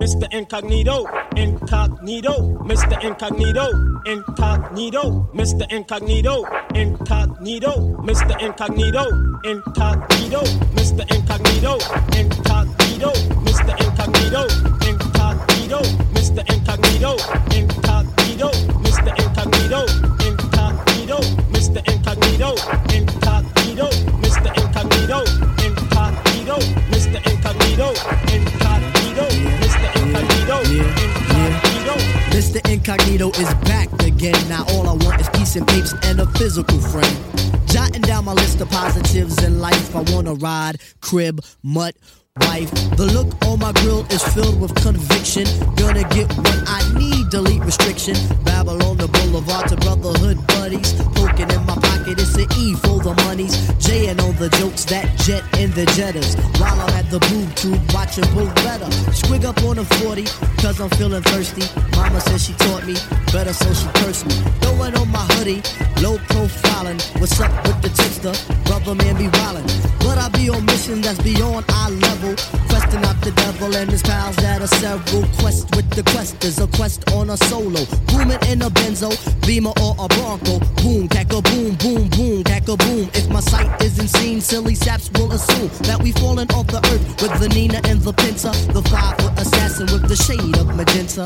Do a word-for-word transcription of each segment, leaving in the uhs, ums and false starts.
Mister Incognito, Incognito, Mister Incognito, Incognito, Mister Incognito, Incognito, Mister Incognito, Incognito, Mister Incognito, Incognito, Mister Incognito, Incognito, Mister Incognito, Incognito, Mister Incognito, Incognito, Mister Incognito, Incognito, Mister Incognito, Incognito, Mister Incognito, Incognito, Mister Incognito, Incognito. Mister Incognito is back again. Now all I want is peace and papes and a physical friend. Jotting down my list of positives in life. I wanna ride, crib, mutt, wife. The look on my grill is filled with conviction. Gonna get what I need, delete restriction. Babylon the boulevard to brotherhood buddies. Poking in my pocket, it's an E for the monies. J and all the jokes, that jet in the jetters. While I'm at the boob tube watching both better. Squig up on a forty, cause I'm feeling thirsty. Mama says she taught me, better so she cursed me. Throwing on my hoodie, low profiling. What's up with the tipster? Brother man be wildin'. But I be on mission that's beyond our level. Questing out the devil and his pals that are several. Quest with the quest is a quest on a solo. Booming in a benzo, beamer or a bronco. Boom, cack a boom, boom, boom, cack a boom. If my sight isn't seen, silly saps will assume that we fallen off the earth with the Nina and the Pinta. The five foot assassin with the shade of magenta.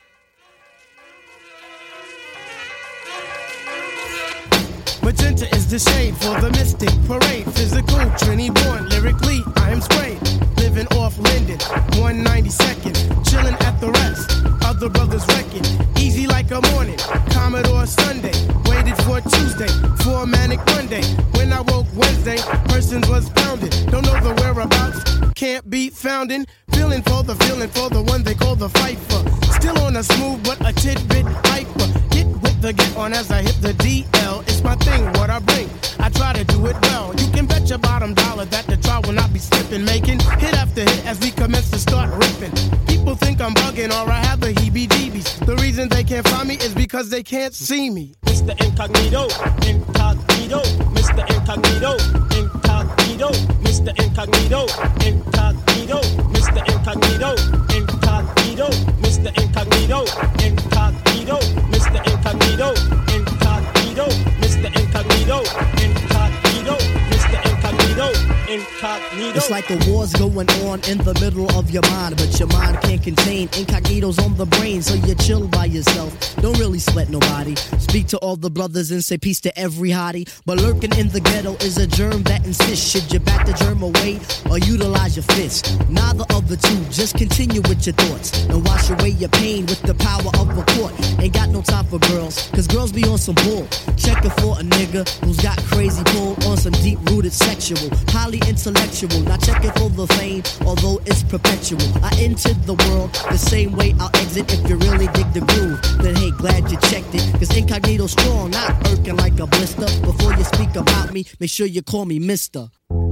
Magenta is the shade for the mystic parade. Physical, Trini born, lyrically I am sprayed. Living off Linden, one ninety-second, chilling at the rest. Other brothers wrecking, easy like a morning. Commodore Sunday, waited for Tuesday, for a manic Monday. When I woke Wednesday, persons was pounding. Don't know the whereabouts, can't be founding. Feeling for the feeling for the one they call the fifer. Still on a smooth but a tidbit hyper. Get with the get on as I hit the D L. It's my thing, what I bring. I try to do it well. You can bet your bottom dollar that the trial will not be skipping. Making hit after hit as we commence to start ripping. People think I'm bugging or I have the heebie-jeebies. The reason they can't find me is because they can't see me. Mister Incognito, Incognito, Mister Incognito, Incognito, Mister Incognito, Incognito, Mister Incognito, Incognito, Mister Incognito, Incognito, Mister Incognito, Incognito, Mister Incognito, Incognito, Mister Incognito, Incognito. It's like the war's going on in the middle of your mind, but your mind can't contain incognitos on the brain, so you chill by yourself. Don't really sweat nobody. Speak to all the brothers and say peace to every hottie. But lurking in the ghetto is a germ that insists. Should you bat the germ away or utilize your fist? Neither of the two. Just continue with your thoughts and wash away your pain with the power of a court. Ain't got no time for girls, cause girls be on some bull. Checking for a nigga who's got crazy pull on some deep-rooted sexual, highly intellectual. Not checking for the fame, although it's perpetual. I entered the world the same way I'll exit. If you really dig the groove, then hey, glad you checked it. Cause incognito strong, not irking like a blister. Before you speak about me, make sure you call me mister.